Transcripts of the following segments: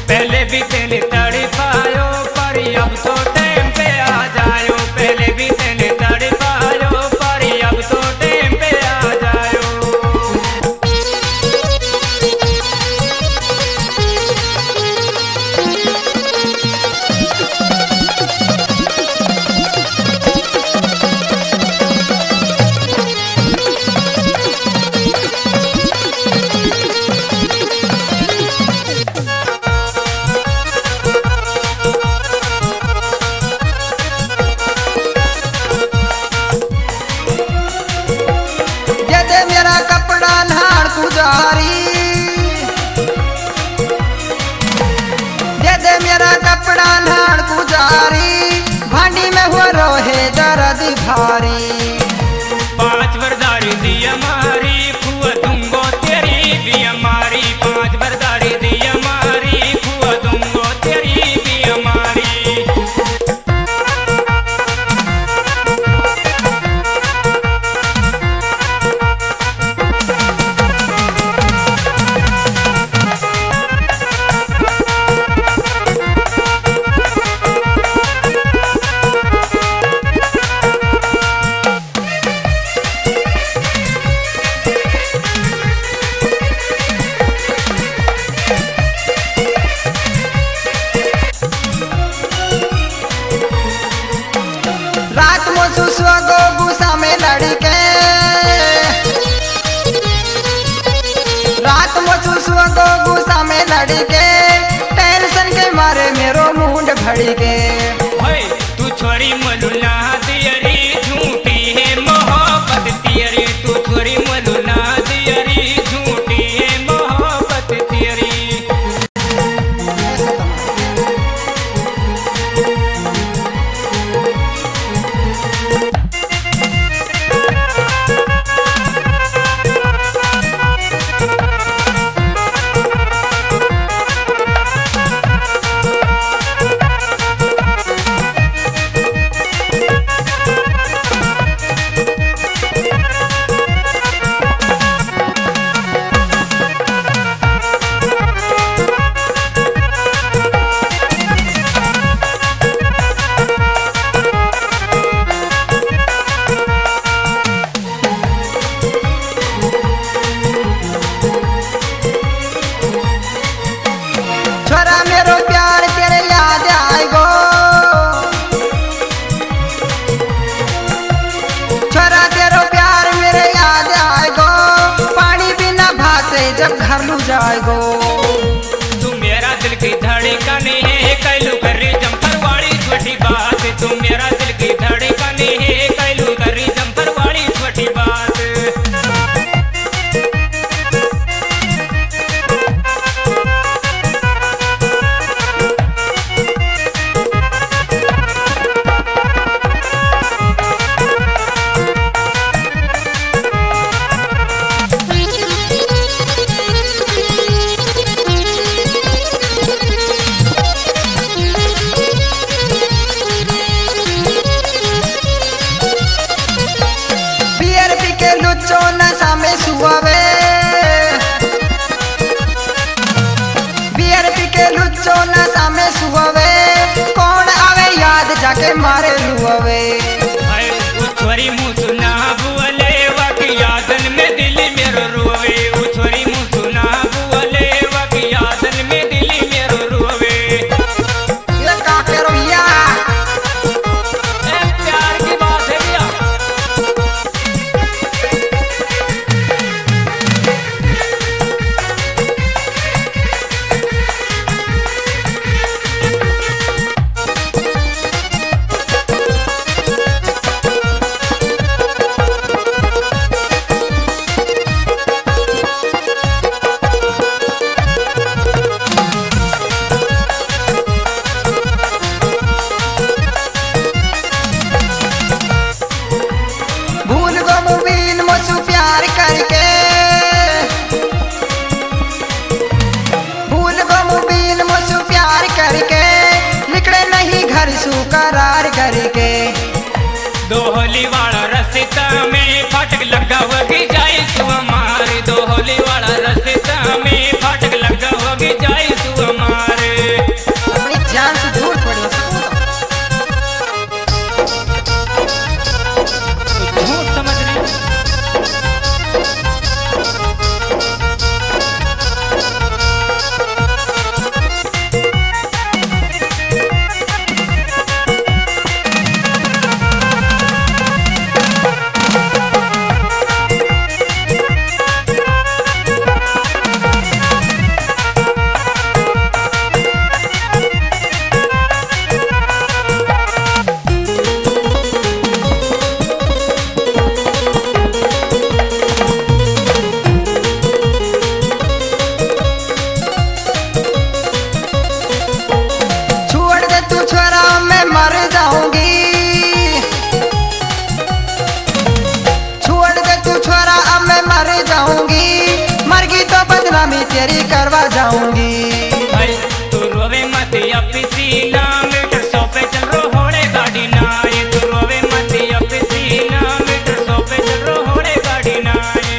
पहले भी तेने तड़पायो पर अब तो टाइम पे आ जायो। पहले भी तेने तड़पायो पर अब तो टाइम पे आ जायो। दे दे मेरा कपड़ा नाड़ गुजारी, भांडी में हो रोहे दर्द भारी। 5 बरदारी दी हमारी खुआ दूंगो तेरी भी हमारी। 5 बरदारी दी हमारी खुआ दूंगो तेरी भी हमारी। सुसुगो गुस्सा में लड़के रात में सुसुगो गुस्सा में लड़के, टेंशन के मारे मेरो मुंड भड़के। तू छोरी मलुना दियरी झूठी है मोहब्बत तेरी। तू छोरी मलुना दियरी झूठी है मोहब्बत तेरी। छोरा मेरो प्यार तेरे याद आएगो, छोरा तेरो प्यार मेरे याद आएगो। पानी बिना भासे जब घर लू जाएगो। तू मेरा दिल की धड़कन है कैलू करी जम्पर वाली छोटी बात। तू मेरा दिल की धड़कन है कैलू करी जम्पर वाली छोटी बात। लुच्चो नशा में सुआवे, बियर पी के लुच्चो नशा में सुआवे। कौन आवे याद जाके मारे लुआवे। छोरी मुँह सुना बुअले वाकी यादन में दिली मेरो रुआवे। छोरी मुँह सुना बुअले वाकी यादन में दिली मेरो रुआवे। ये का करो या प्यार की बात है भैया। करार करके दोहली वाला रस्ता में फाटक लगा होगी जाए तू हमारे। दोहली वाला रस्ता में फाटक लगा होगी जाए तू हमारे। तेरी करवा जाऊंगी। भाई तू रोवे मत अपसीना मीटर 100 पे चल रो होड़े गाड़ी ना आए। तू रोवे मत अपसीना मीटर 100 पे चल रो होड़े गाड़ी ना आए।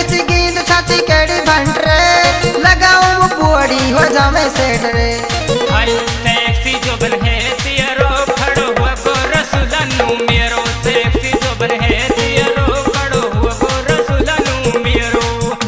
किसी गीत छाती केड़ी भंट रे लगाऊं पुअड़ी हो जावे सेठ रे। हाय सेक्सी जो बन है तेरो खड़ो हुआ गो रसुलनु मेरो सेक्सी जो बन है तेरो खड़ो हुआ गो रसुलनु मेरो।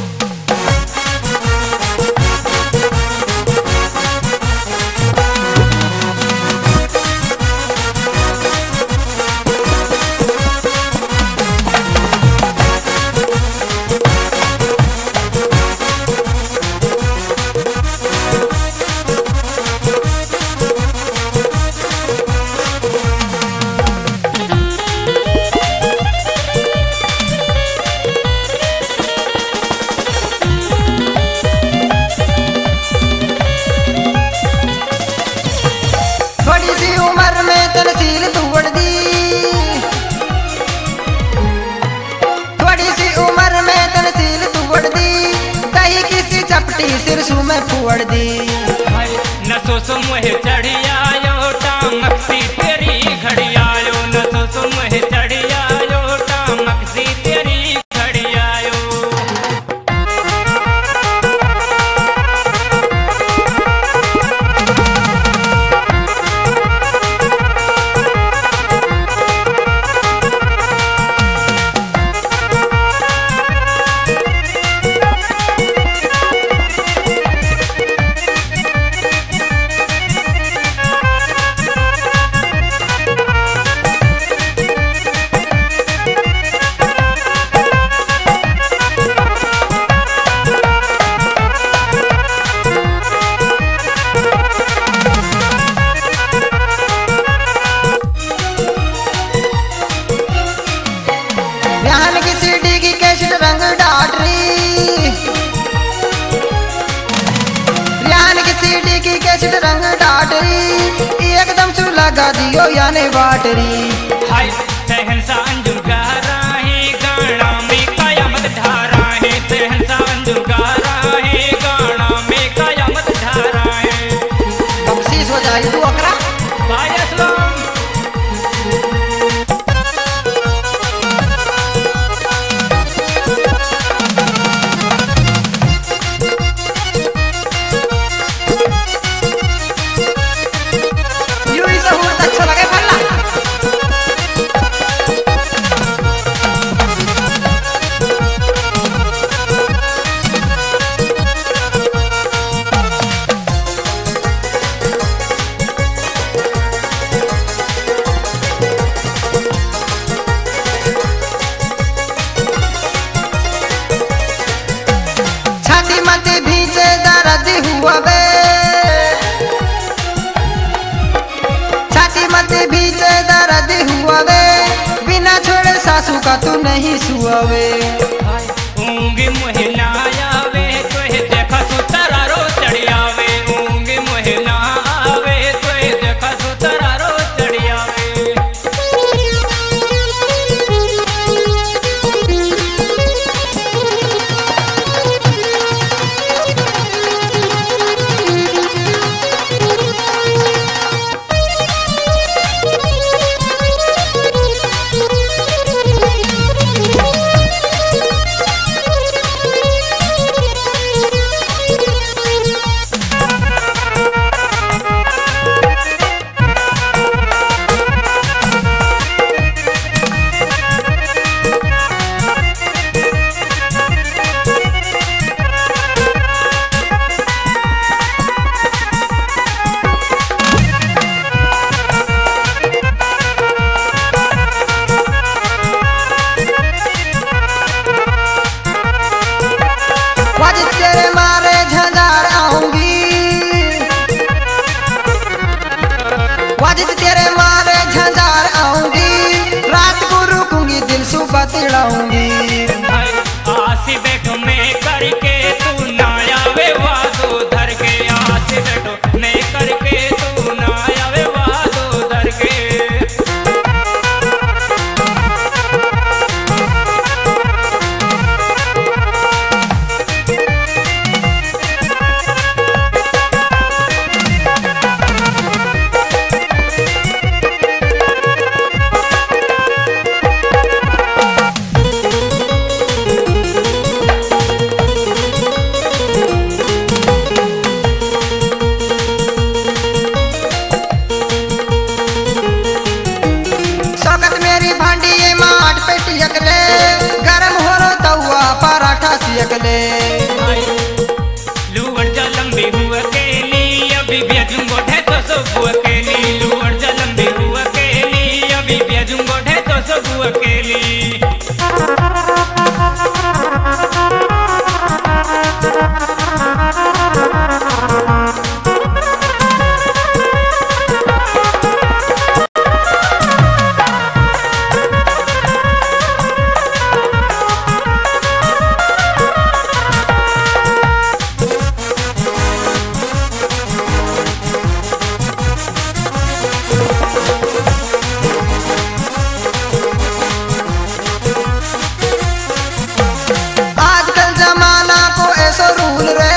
थोड़ी सी उम्र में तहसील तोड़ दी, थोड़ी सी उम्र में तहसील तोड़ दी, दही किसी चपटी सिरसू में फोड़ दी। हाय नसो सो मुहे चढ़ी आयो टामक्सी तेरी घड़ी आयो नसो सो मुहे चढ़ी आयो टामक्सी तेरी घड़ी आयो। ध्यान की सीढ़ी की कैसेट रंग डाटरी, ध्यान की सीढ़ी की कैसेट रंग डाटरी, एकदम से लगा दियो यानी बाटरी। हाय सहनसा अंजुम गारा है गाना में कयामत धारा है सहनसा अंजुम गारा है गाना में कयामत धारा है। बख्शीश हो जाए तू अकरा भाई असलम यूं ही सहूलत अच्छा लगे फल्ला। छाती मत भींचे दर्द हुआ बे, छाती मत भींचे दर्द हुआ बे, बिना छोड़े सासू का तू नहीं सुआवे। ऊँगी मुहे ना आवे तोहे देखा सो तरारो चढ़ी आवे ऊँगी मुहे ना आवे तोहे देखा सो तरारो चढ़ी आवे। ले। लूवर जा लंबी हुआ केली अभी भेजूंगो ढे तो सब अकेली। लूवर जा लंबी हुआ केली अभी भेजूंगो ढे तो सब अकेली। आजकल जमाना को ऐसो रूल रे,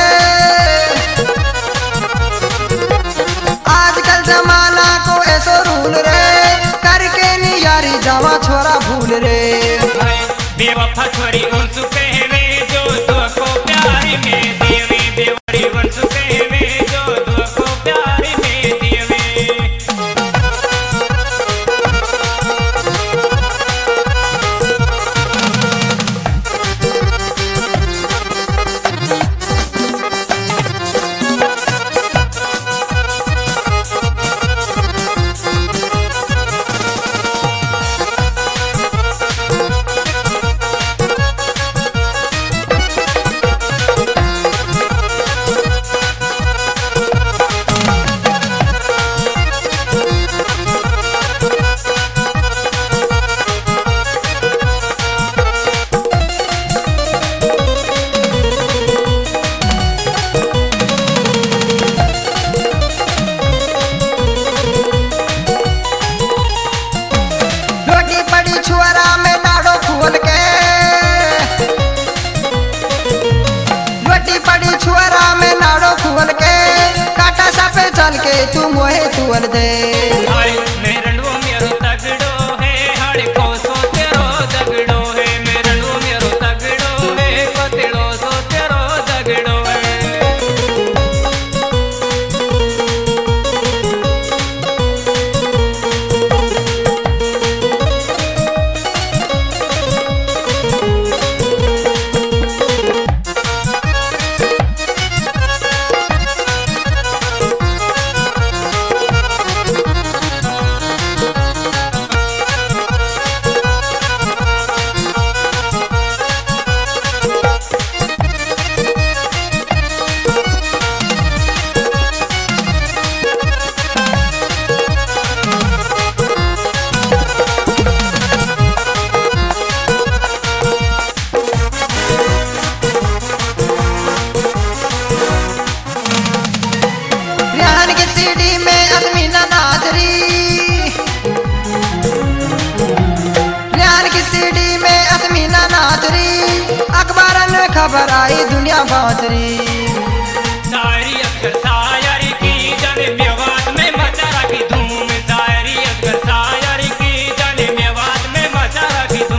आजकल जमाना को ऐसो रूल रे, करके नी यारी जावा छोरा भूल रे। बेवफा छोरी उनसु कहवे जो दो को प्यार में देवे। बेवड़ी उनसु कहवे जो दो को प्यार में देवे। रोटी पड़ी छुआरा में नाड़ो खोल के, रोटी पड़ी छुआरा में नाड़ो खोल के, काटा सा पे चल के तू मोहे तुअल दे। मेरंडो मेरो तगड़ो है हड़ को सो तेरो दगड़ो है। मेरंडो मेरो तगड़ो है को तेरो सो तेरो दगड़ो है। रिहान की सीढ़ी में अजमीना नाच रही, रिहान की सीढ़ी में अजमीना नाच रही, अखबार में खबर आई दुनिया बाँच रही। सारी अक्सर सायरी की जाने मेवात में मचा रखी धूम। सारी अक्सर सायरी की जाने मेवात में मचा रखी धूम।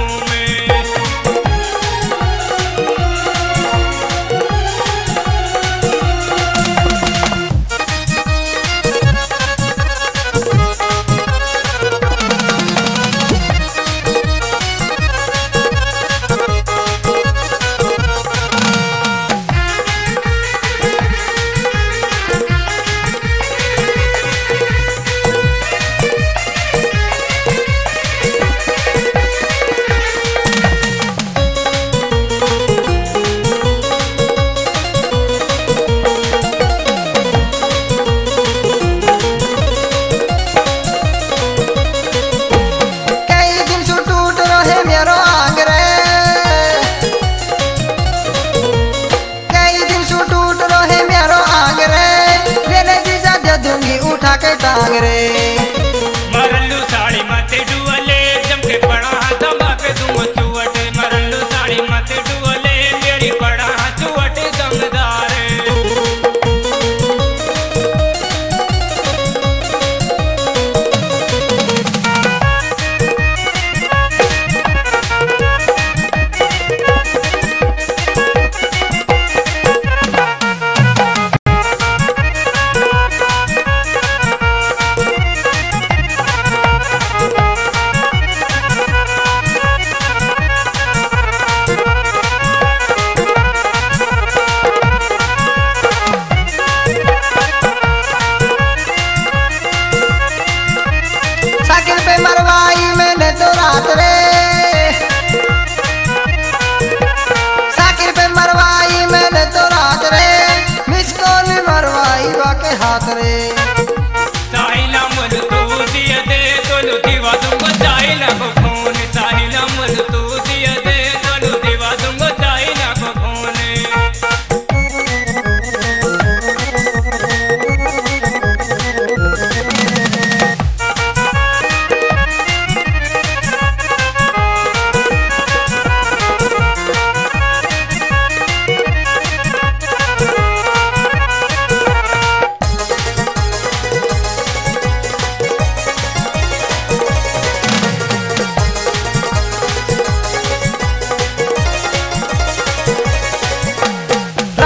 के टांग रे मरलू साड़ी मत डुअले जमके पड़ा दमक दूं चुवट मरलू साड़ी मत डुअले मेरी पड़ा चुवट दमदार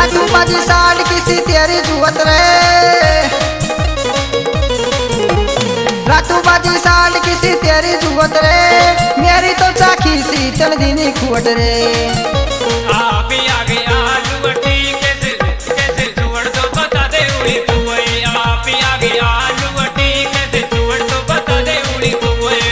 रातू बाजी साल किसी तेरी जुवत रे, रातू बाजी साल किसी तेरी जुवत रे, मेरी तो चाखी सी तन दीनी खुवट रे। आप आगे आलूवटी कैसे जुवड़ तो बता दे उड़ी तू वही, आप आगे आलूवटी कैसे जुवड़ तो बता दे उड़ी तू वही।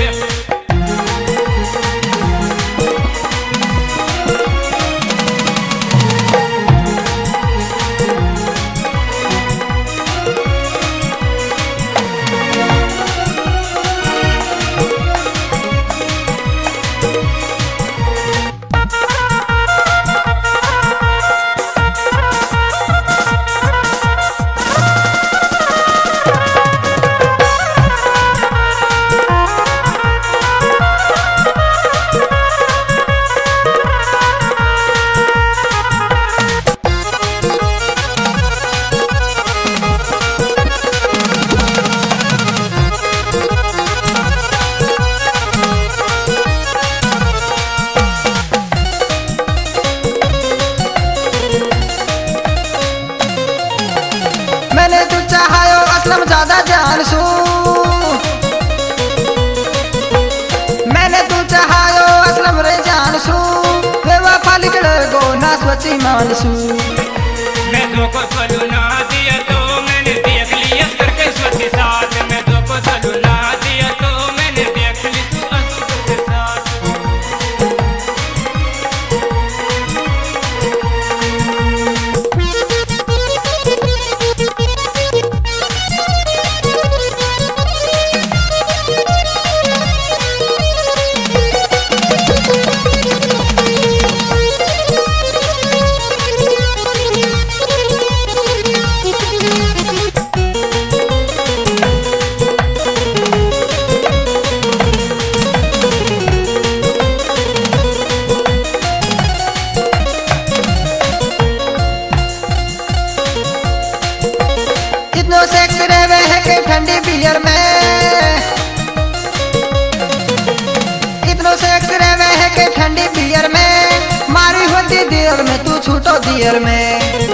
मैंने तू चाहायो असलम ज्यादा जान सू, मैंने तू चाहायो असलम रे जान सू, वे वफा लिखड़ गो ना सोची मान सू। मैं दो को सलू ना दिया तो मैंने देख लिया करके सोची साथ, मैं दो को सलू ना दिया तो मैंने देख ली तू असुर के साथ। इतनो सेक्स रेवे है के ठंडी बियर में, इतनो सेक्स रेवे है के ठंडी बियर में, मारी होती दियर में तू छूटो दियर में।